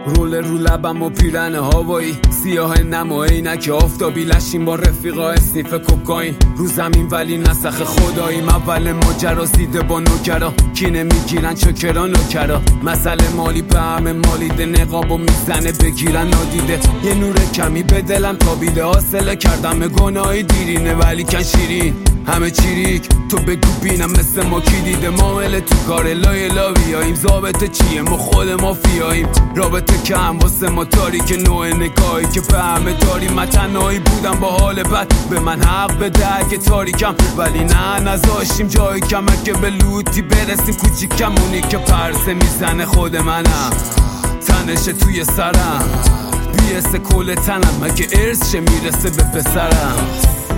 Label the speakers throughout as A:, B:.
A: رول رو لبم و پیرن هوایی سیاه نم و عینک آفتابی لشیم با رفیقا اسنیف کوکائین رو زمین ولی نسخ خداییم اول ماجرا زیده با نوکرا کینه میگیرن چوکرا نوکرا مسئله مالی به همه مالیده نقابو میزنه بگیرن نادیده یه نور کمی به دلم تابیده حاصله کردم گناهی دیرینه ولی کن شیرین همه چیریک تو بگو بینم مثل ما کی دیده معامله تو کار لای لاویاییم ضابطه چیه ما خود مافیاییم رابطه کم واسه ما تاریک نوع نگاهی که به همه داریم من تنهایی بودم با حال بد به من حق بده اگه تاریکم ولی نه نذاشتیم جایی کم اگه به لوتی برسیم کوچیکمونی که پرسه میزنه خود منم تنشه توی سرم بیسه کل تنم اگه ارث شه میرسه به پسرم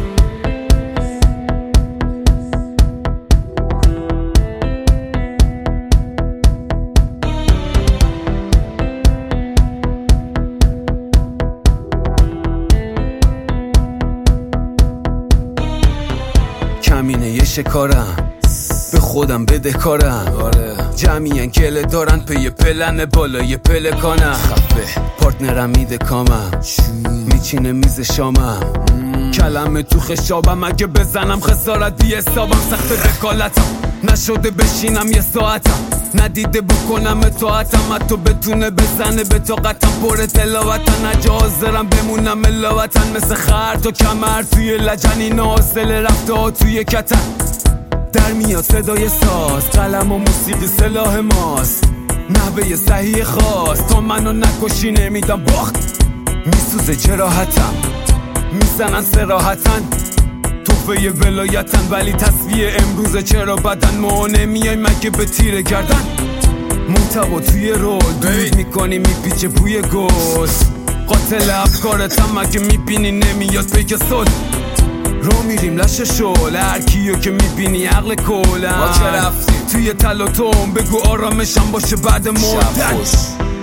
A: کمینه یه شکارم به خودم بده کارم جمعی گله دارن پی پلن بالای پلکانم خفه پارتنرم میده کامم میچینه میز شامم کلمه تو خشابم اگه بزنم خسارت بی حسابم سخت وکالتم نشده بشینم یه ساعتم ندیده بکنم اطاعتم حتی بتونه بزنه به طاقتم پر تلاوتن اجا حاضرم بمونم ملاوتن مثل خر تا کمر توی لجنی ناصله رفته ها توی کتن در میاد صدای ساز قلم و موسیقی سلاح ماست نحوه صحیح خاص تا منو نکشی نمیدم باخت میسوزه جراحتم میزنن سراحتن توفه ولایتن ولی تصویه امروزه چرا بدن ما نمیای مگه به تیره کردن محتوا توی رول دود میکنی میپیچه بوی گوست قاتل افکارتم اگه میبینی نمیاد بگه صد رو میریم لشه شل هر کیو که میبینی عقل کلم ما چه رفتیم توی تل و توم بگو آرامشم باشه بعد مردن